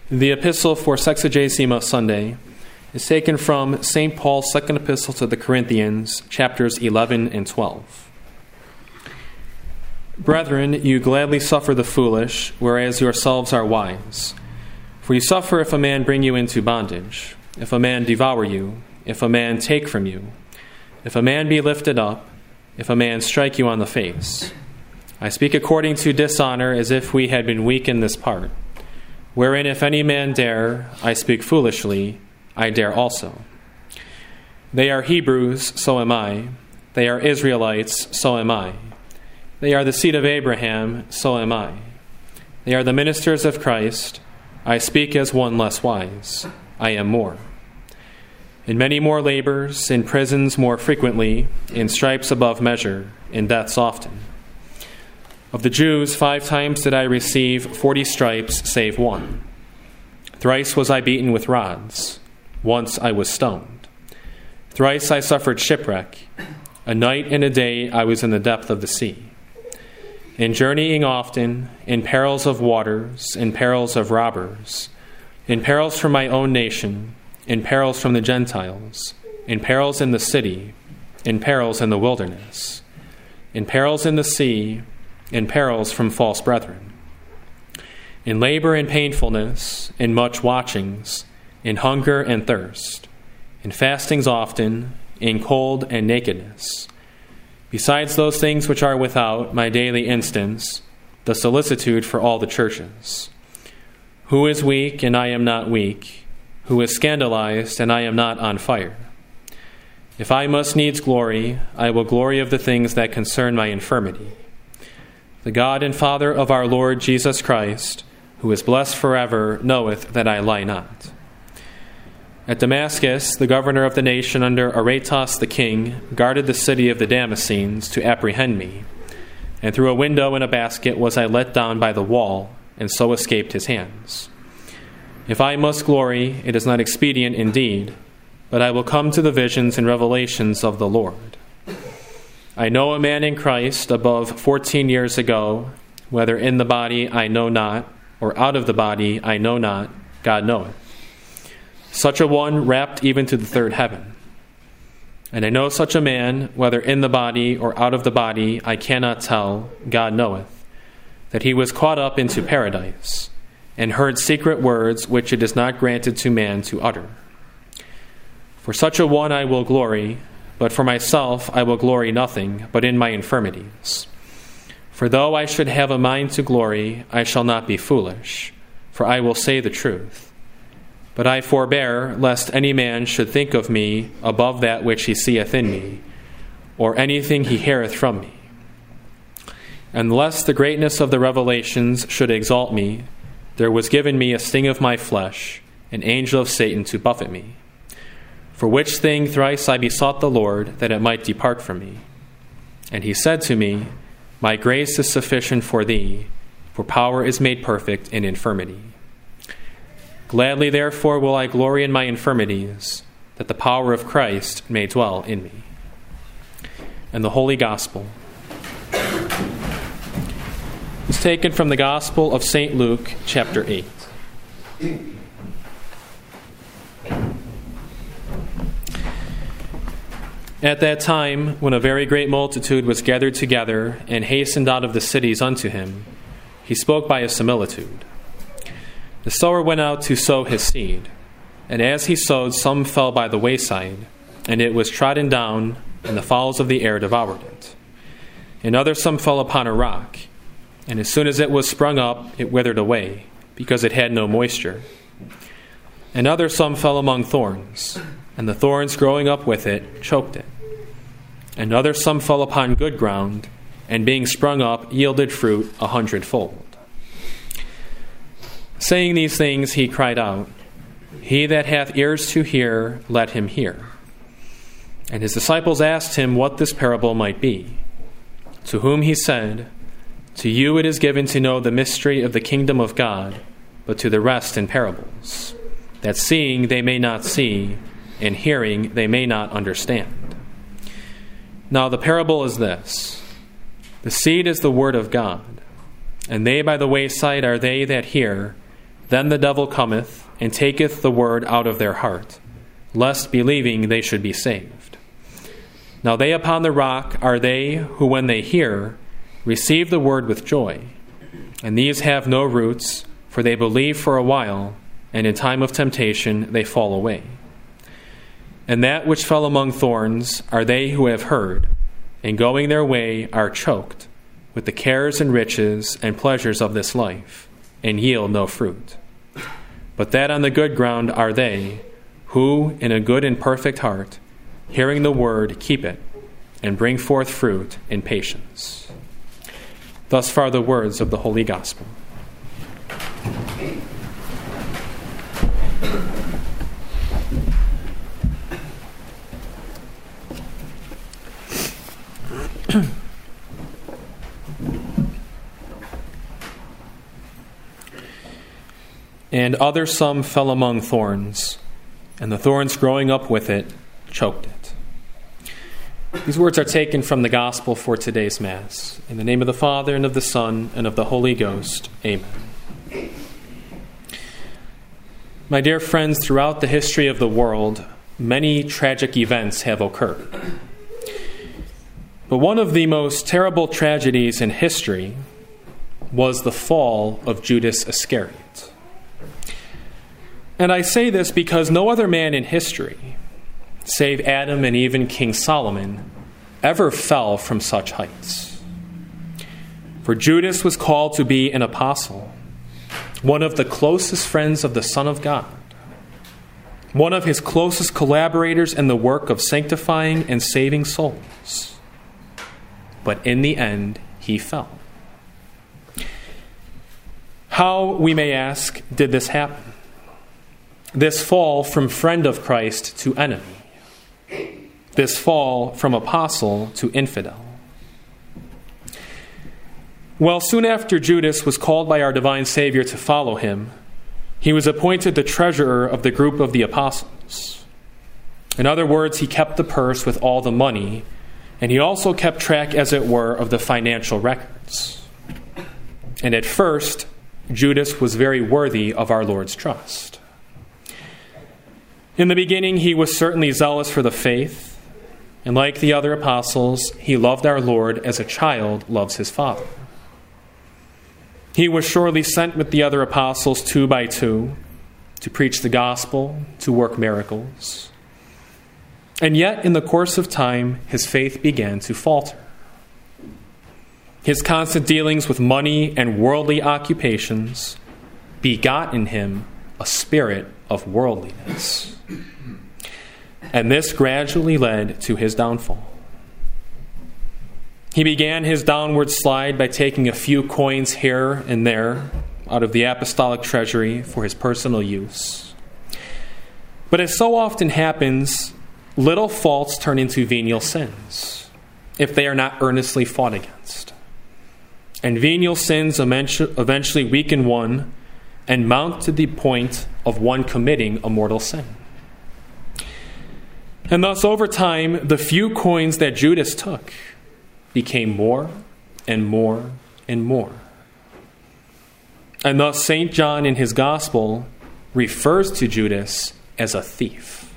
The epistle for Sexagesima Sunday is taken from St. Paul's second epistle to the Corinthians, chapters 11 and 12. Brethren, you gladly suffer the foolish, whereas yourselves are wise. For you suffer if a man bring you into bondage, if a man devour you, if a man take from you, if a man be lifted up, if a man strike you on the face. I speak according to dishonor, as if we had been weak in this part. Wherein if any man dare, I speak foolishly, I dare also. They are Hebrews, so am I. They are Israelites, so am I. They are the seed of Abraham, so am I. They are the ministers of Christ. I speak as one less wise. I am more. In many more labors, in prisons more frequently, in stripes above measure, in deaths often. Of the Jews, 5 times did I receive 40 stripes, save one. Thrice was I beaten with rods. Once I was stoned. Thrice I suffered shipwreck. A night and a day I was in the depth of the sea. In journeying often, in perils of waters, in perils of robbers, in perils from my own nation, in perils from the Gentiles, in perils in the city, in perils in the wilderness, in perils in the sea, in perils from false brethren, in labor and painfulness, in much watchings, in hunger and thirst, in fastings often, in cold and nakedness. Besides those things which are without, my daily instance, the solicitude for all the churches. Who is weak, and I am not weak? Who is scandalized, and I am not on fire? If I must needs glory, I will glory of the things that concern my infirmity. The God and Father of our Lord Jesus Christ, who is blessed forever, knoweth that I lie not. At Damascus, the governor of the nation under Aretas the king guarded the city of the Damascenes to apprehend me, and through a window in a basket was I let down by the wall, and so escaped his hands. If I must glory, it is not expedient indeed, but I will come to the visions and revelations of the Lord. I know a man in Christ above 14 years ago, whether in the body I know not, or out of the body I know not, God knoweth. Such a one wrapped even to the third heaven. And I know such a man, whether in the body or out of the body I cannot tell, God knoweth, that he was caught up into paradise, and heard secret words which it is not granted to man to utter. For such a one I will glory, but for myself I will glory nothing, but in my infirmities. For though I should have a mind to glory, I shall not be foolish, for I will say the truth. But I forbear, lest any man should think of me above that which he seeth in me, or anything he heareth from me. And lest the greatness of the revelations should exalt me, there was given me a sting of my flesh, an angel of Satan to buffet me. For which thing thrice I besought the Lord, that it might depart from me. And he said to me, My grace is sufficient for thee, for power is made perfect in infirmity. Gladly therefore will I glory in my infirmities, that the power of Christ may dwell in me. And the Holy Gospel is taken from the Gospel of St. Luke, chapter 8. At that time, when a very great multitude was gathered together and hastened out of the cities unto him, he spoke by a similitude. The sower went out to sow his seed, and as he sowed, some fell by the wayside, and it was trodden down, and the fowls of the air devoured it. And other some fell upon a rock, and as soon as it was sprung up, it withered away, because it had no moisture. And other some fell among thorns, and the thorns growing up with it choked it. And other some fell upon good ground, and being sprung up yielded fruit 100-fold. Saying these things, he cried out, He that hath ears to hear, let him hear. And his disciples asked him what this parable might be. To whom he said, To you it is given to know the mystery of the kingdom of God, but to the rest in parables, that seeing they may not see, and hearing they may not understand. Now the parable is this. The seed is the word of God, and they by the wayside are they that hear. Then the devil cometh, and taketh the word out of their heart, lest believing they should be saved. Now they upon the rock are they who, when they hear, receive the word with joy. And these have no roots, for they believe for a while, and in time of temptation they fall away. And that which fell among thorns are they who have heard, and going their way are choked with the cares and riches and pleasures of this life, and yield no fruit. But that on the good ground are they, who in a good and perfect heart, hearing the word, keep it, and bring forth fruit in patience. Thus far the words of the Holy Gospel. And other some fell among thorns, and the thorns growing up with it choked it. These words are taken from the Gospel for today's Mass. In the name of the Father, and of the Son, and of the Holy Ghost. Amen. My dear friends, throughout the history of the world, many tragic events have occurred. But one of the most terrible tragedies in history was the fall of Judas Iscariot. And I say this because no other man in history, save Adam and even King Solomon, ever fell from such heights. For Judas was called to be an apostle, one of the closest friends of the Son of God, one of his closest collaborators in the work of sanctifying and saving souls. But in the end, he fell. How, we may ask, did this happen? This fall from friend of Christ to enemy. This fall from apostle to infidel. Well, soon after Judas was called by our divine Savior to follow him, he was appointed the treasurer of the group of the apostles. In other words, he kept the purse with all the money, and he also kept track, as it were, of the financial records. And at first, Judas was very worthy of our Lord's trust. In the beginning, he was certainly zealous for the faith, and like the other apostles, he loved our Lord as a child loves his father. He was surely sent with the other apostles 2 by 2 to preach the gospel, to work miracles. And yet, in the course of time, his faith began to falter. His constant dealings with money and worldly occupations begot in him a spirit of worldliness. And this gradually led to his downfall. He began his downward slide by taking a few coins here and there out of the apostolic treasury for his personal use. But as so often happens, little faults turn into venial sins if they are not earnestly fought against. And venial sins eventually weaken one and mount to the point of one committing a mortal sin. And thus, over time, the few coins that Judas took became more and more and more. And thus, St. John in his Gospel refers to Judas as a thief.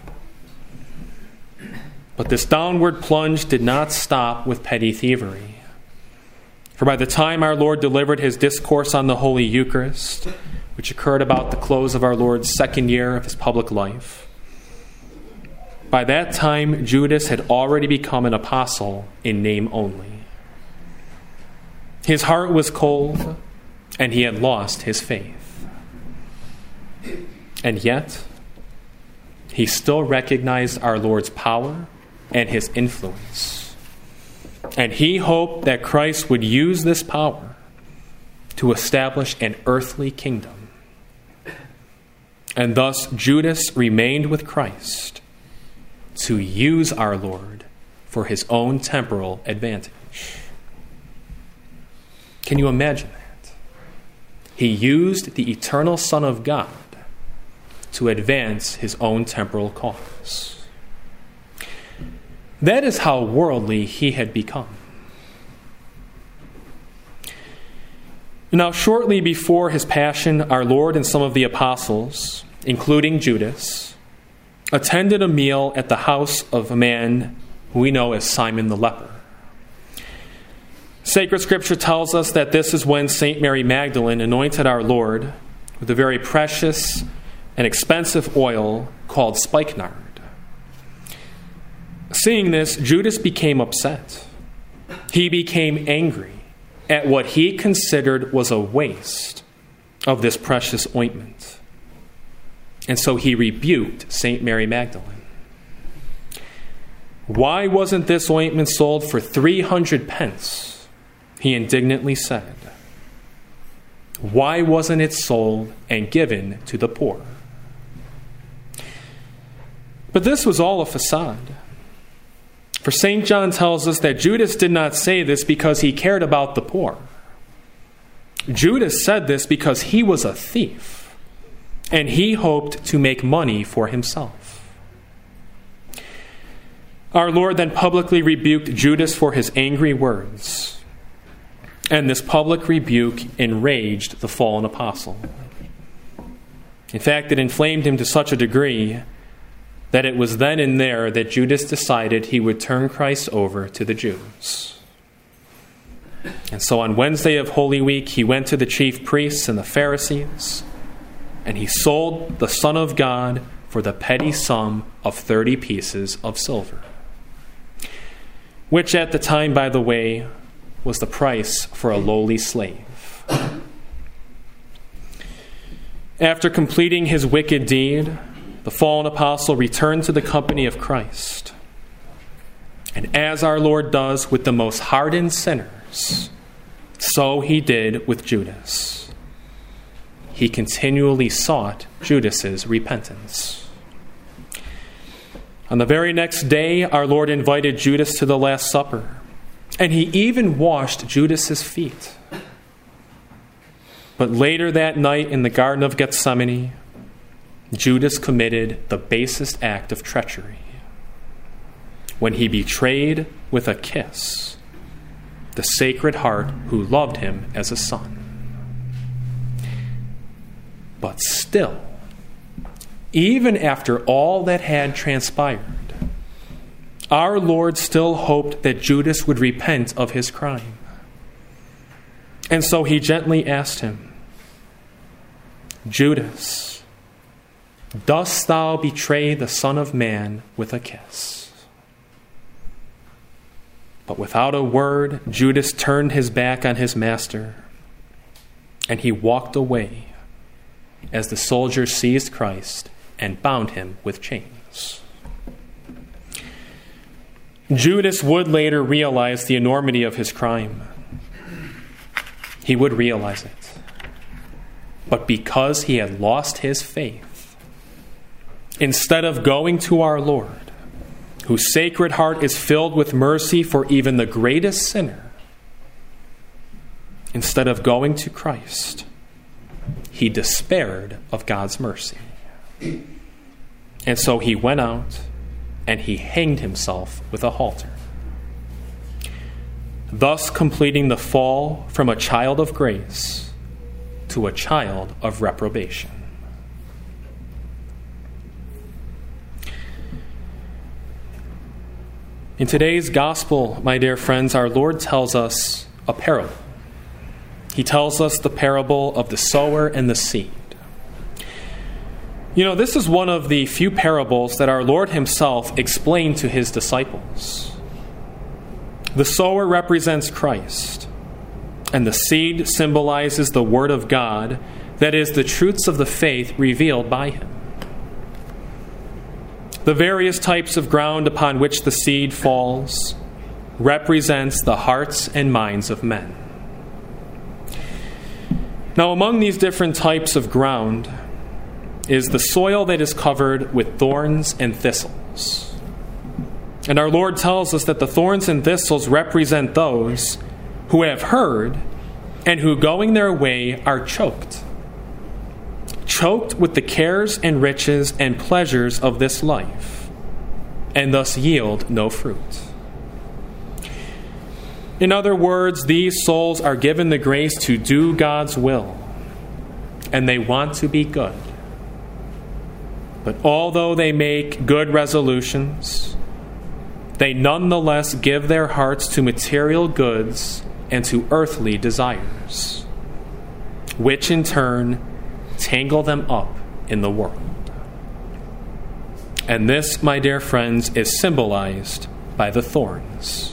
But this downward plunge did not stop with petty thievery. For by the time our Lord delivered his discourse on the Holy Eucharist, which occurred about the close of our Lord's second year of his public life, by that time, Judas had already become an apostle in name only. His heart was cold, and he had lost his faith. And yet, he still recognized our Lord's power and his influence. And he hoped that Christ would use this power to establish an earthly kingdom. And thus, Judas remained with Christ to use our Lord for his own temporal advantage. Can you imagine that? He used the eternal Son of God to advance his own temporal cause. That is how worldly he had become. Now, shortly before his passion, our Lord and some of the apostles, including Judas, attended a meal at the house of a man who we know as Simon the leper. Sacred Scripture tells us that this is when St. Mary Magdalene anointed our Lord with a very precious and expensive oil called spikenard. Seeing this, Judas became upset. He became angry at what he considered was a waste of this precious ointment. And so he rebuked St. Mary Magdalene. Why wasn't this ointment sold for 300 pence? He indignantly said. Why wasn't it sold and given to the poor? But this was all a facade. For St. John tells us that Judas did not say this because he cared about the poor. Judas said this because he was a thief, and he hoped to make money for himself. Our Lord then publicly rebuked Judas for his angry words, and this public rebuke enraged the fallen apostle. In fact, it inflamed him to such a degree that it was then and there that Judas decided he would turn Christ over to the Jews. And so on Wednesday of Holy Week, he went to the chief priests and the Pharisees, and he sold the Son of God for the petty sum of 30 pieces of silver, which at the time, by the way, was the price for a lowly slave. After completing his wicked deed, the fallen apostle returned to the company of Christ. And as our Lord does with the most hardened sinners, so he did with Judas. He continually sought Judas's repentance. On the very next day, our Lord invited Judas to the Last Supper, and he even washed Judas's feet. But later that night in the Garden of Gethsemane, Judas committed the basest act of treachery when he betrayed with a kiss the Sacred Heart who loved him as a son. But still, even after all that had transpired, our Lord still hoped that Judas would repent of his crime. And so he gently asked him, Judas, dost thou betray the Son of Man with a kiss? But without a word, Judas turned his back on his master, and he walked away as the soldiers seized Christ and bound him with chains. Judas would later realize the enormity of his crime. He would realize it. But because he had lost his faith, instead of going to our Lord, whose Sacred Heart is filled with mercy for even the greatest sinner, instead of going to Christ, he despaired of God's mercy. And so he went out and he hanged himself with a halter, thus completing the fall from a child of grace to a child of reprobation. In today's gospel, my dear friends, our Lord tells us a parable. He tells us the parable of the sower and the seed. You know, this is one of the few parables that our Lord himself explained to his disciples. The sower represents Christ, and the seed symbolizes the Word of God, that is, the truths of the faith revealed by him. The various types of ground upon which the seed falls represents the hearts and minds of men. Now, among these different types of ground is the soil that is covered with thorns and thistles. And our Lord tells us that the thorns and thistles represent those who have heard and who, going their way, are choked with the cares and riches and pleasures of this life, and thus yield no fruit. In other words, these souls are given the grace to do God's will, and they want to be good. But although they make good resolutions, they nonetheless give their hearts to material goods and to earthly desires, which in turn tangle them up in the world. And this, my dear friends, is symbolized by the thorns.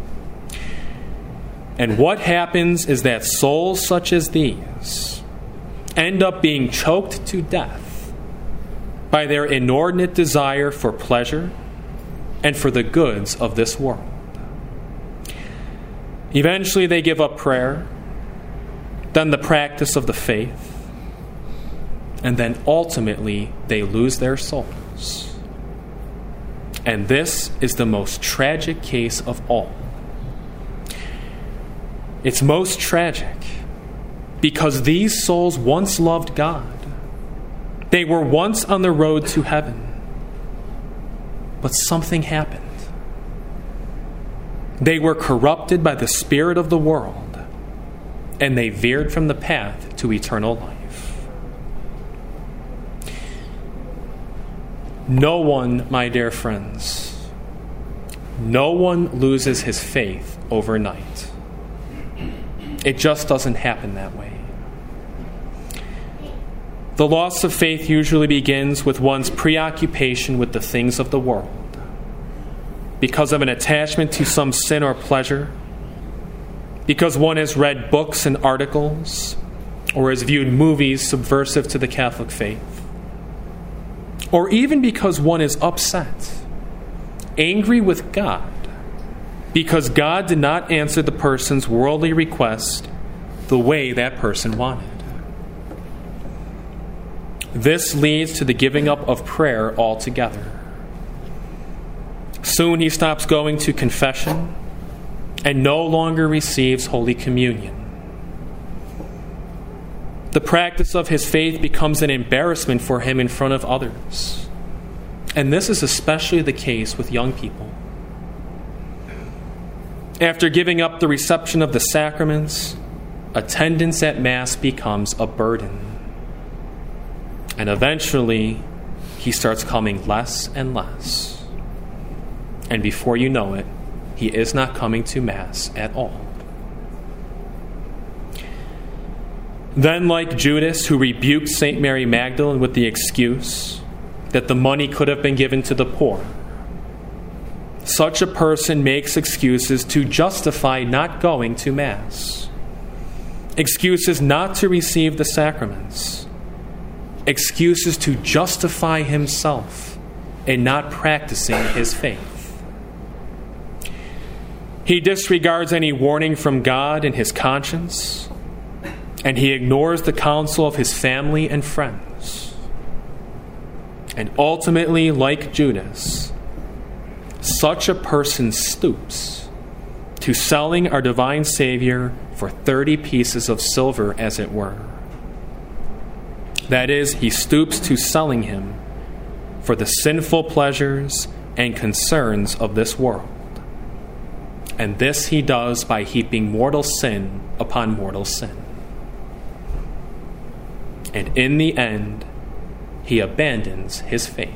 And what happens is that souls such as these end up being choked to death by their inordinate desire for pleasure and for the goods of this world. Eventually they give up prayer, then the practice of the faith, and then ultimately they lose their souls. And this is the most tragic case of all. It's most tragic because these souls once loved God. They were once on the road to heaven. But something happened. They were corrupted by the spirit of the world, and they veered from the path to eternal life. No one, my dear friends, no one loses his faith overnight. It just doesn't happen that way. The loss of faith usually begins with one's preoccupation with the things of the world, because of an attachment to some sin or pleasure, because one has read books and articles, or has viewed movies subversive to the Catholic faith, or even because one is upset, angry with God, because God did not answer the person's worldly request the way that person wanted. This leads to the giving up of prayer altogether. Soon he stops going to confession and no longer receives Holy Communion. The practice of his faith becomes an embarrassment for him in front of others. And this is especially the case with young people. After giving up the reception of the sacraments, attendance at Mass becomes a burden. And eventually, he starts coming less and less. And before you know it, he is not coming to Mass at all. Then, like Judas, who rebuked St. Mary Magdalene with the excuse that the money could have been given to the poor, such a person makes excuses to justify not going to Mass, excuses not to receive the sacraments, excuses to justify himself in not practicing his faith. He disregards any warning from God in his conscience, and he ignores the counsel of his family and friends. And ultimately, like Judas, such a person stoops to selling our divine Savior for 30 pieces of silver, as it were. That is, he stoops to selling him for the sinful pleasures and concerns of this world. And this he does by heaping mortal sin upon mortal sin. And in the end, he abandons his faith.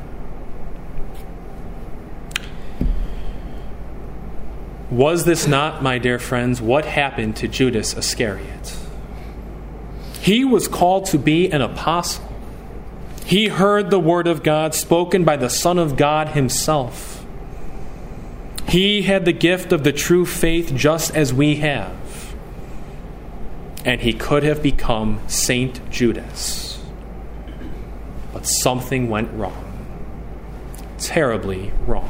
Was this not, my dear friends, what happened to Judas Iscariot? He was called to be an apostle. He heard the word of God spoken by the Son of God himself. He had the gift of the true faith just as we have. And he could have become Saint Judas. But something went wrong. Terribly wrong.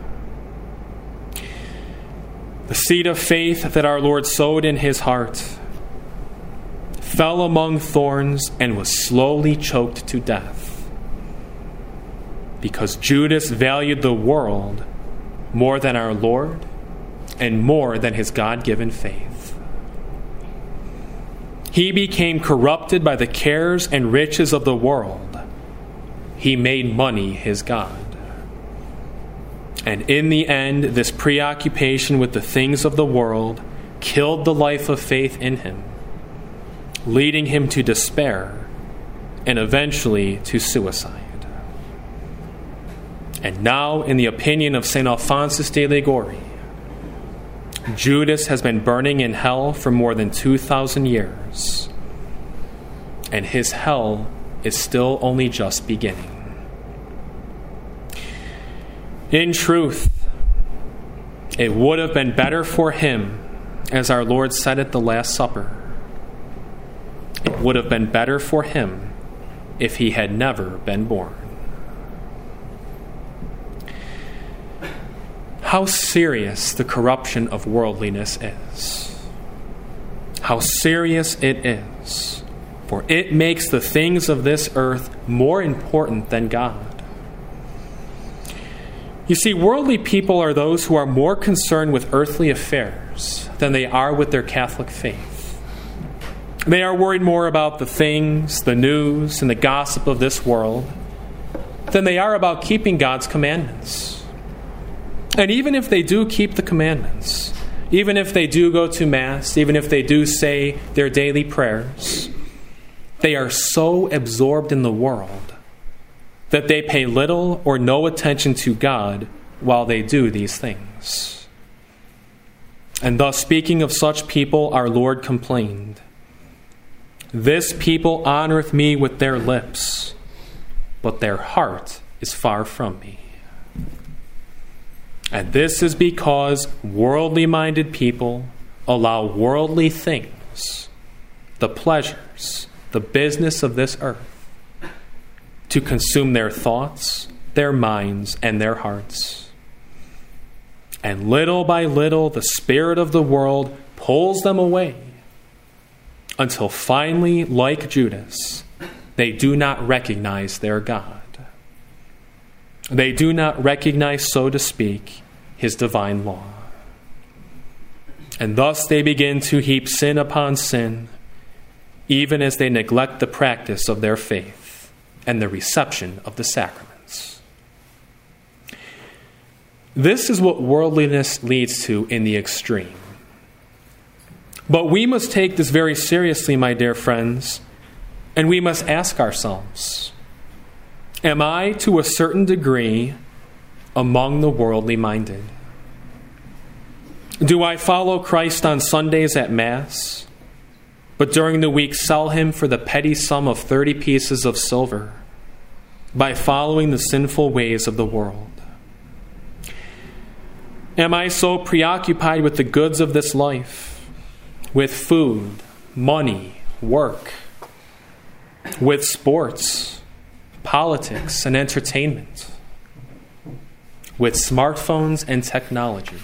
The seed of faith that our Lord sowed in his heart fell among thorns and was slowly choked to death, because Judas valued the world more than our Lord and more than his God-given faith. He became corrupted by the cares and riches of the world. He made money his God. And in the end, this preoccupation with the things of the world killed the life of faith in him, leading him to despair and eventually to suicide. And now, in the opinion of St. Alphonsus de Liguori, Judas has been burning in hell for more than 2,000 years, and his hell is still only just beginning. In truth, it would have been better for him, as our Lord said at the Last Supper, it would have been better for him if he had never been born. How serious the corruption of worldliness is. How serious it is, for it makes the things of this earth more important than God. You see, worldly people are those who are more concerned with earthly affairs than they are with their Catholic faith. They are worried more about the things, the news, and the gossip of this world than they are about keeping God's commandments. And even if they do keep the commandments, even if they do go to Mass, even if they do say their daily prayers, they are so absorbed in the world that they pay little or no attention to God while they do these things. And thus, speaking of such people, our Lord complained, "This people honoreth me with their lips, but their heart is far from me." And this is because worldly-minded people allow worldly things, the pleasures, the business of this earth, to consume their thoughts, their minds, and their hearts. And little by little, the spirit of the world pulls them away, until finally, like Judas, they do not recognize their God. They do not recognize, so to speak, his divine law. And thus they begin to heap sin upon sin, even as they neglect the practice of their faith and the reception of the sacraments. This is what worldliness leads to in the extreme. But we must take this very seriously, my dear friends, and we must ask ourselves, am I, to a certain degree, among the worldly minded? Do I follow Christ on Sundays at Mass, but during the week sell him for the petty sum of 30 pieces of silver by following the sinful ways of the world? Am I so preoccupied with the goods of this life, with food, money, work, with sports, politics, and entertainment, with smartphones and technology?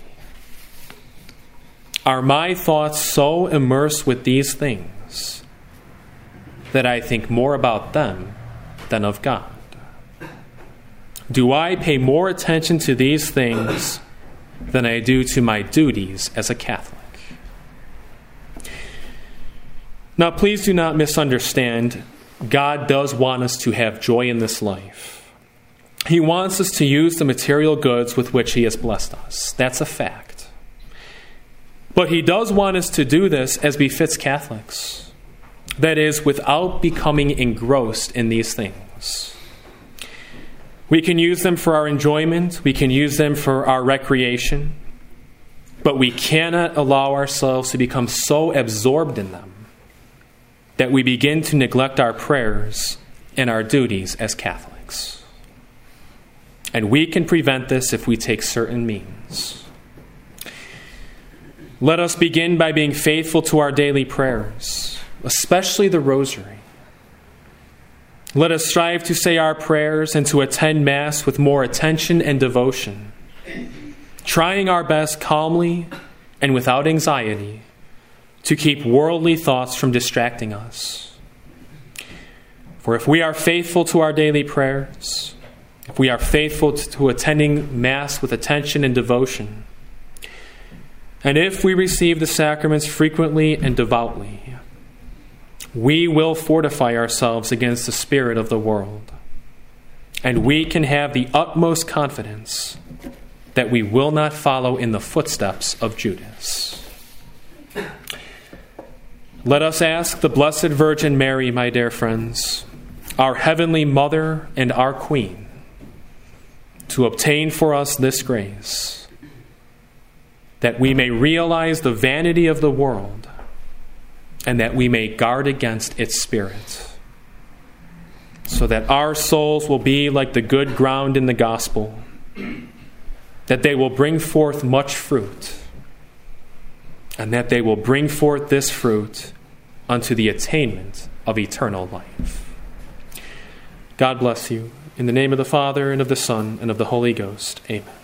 Are my thoughts so immersed with these things that I think more about them than of God? Do I pay more attention to these things than I do to my duties as a Catholic? Now, please do not misunderstand. God does want us to have joy in this life. He wants us to use the material goods with which he has blessed us. That's a fact. But he does want us to do this as befits Catholics. That is, without becoming engrossed in these things. We can use them for our enjoyment. We can use them for our recreation. But we cannot allow ourselves to become so absorbed in them that we begin to neglect our prayers and our duties as Catholics. And we can prevent this if we take certain means. Let us begin by being faithful to our daily prayers, especially the Rosary. Let us strive to say our prayers and to attend Mass with more attention and devotion, trying our best calmly and without anxiety to keep worldly thoughts from distracting us. For if we are faithful to our daily prayers, if we are faithful to attending Mass with attention and devotion, and if we receive the sacraments frequently and devoutly, we will fortify ourselves against the spirit of the world, and we can have the utmost confidence that we will not follow in the footsteps of Judas. Let us ask the Blessed Virgin Mary, my dear friends, our Heavenly Mother and our Queen, to obtain for us this grace, that we may realize the vanity of the world and that we may guard against its spirit, so that our souls will be like the good ground in the gospel, that they will bring forth much fruit, and that they will bring forth this fruit unto the attainment of eternal life. God bless you. In the name of the Father, and of the Son, and of the Holy Ghost. Amen.